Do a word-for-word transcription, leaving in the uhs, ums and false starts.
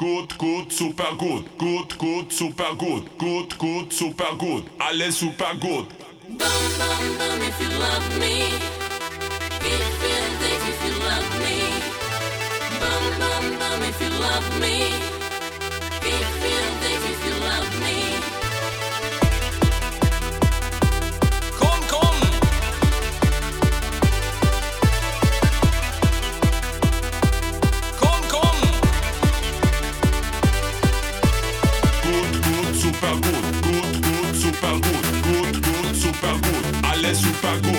Gut, gut, super gut. Gut, gut, super gut. Gut, gut, super gut. Alles super gut. Bum, bum, bum, if you love me. Feel, feel this if you love me. Bum, bum, bum, if you love me. Feel, feel this if you love me. Komm, komm! Komm, komm! Gut, gut, super gut. Gut, gut, super gut. Gut, gut, super gut. Alles super gut.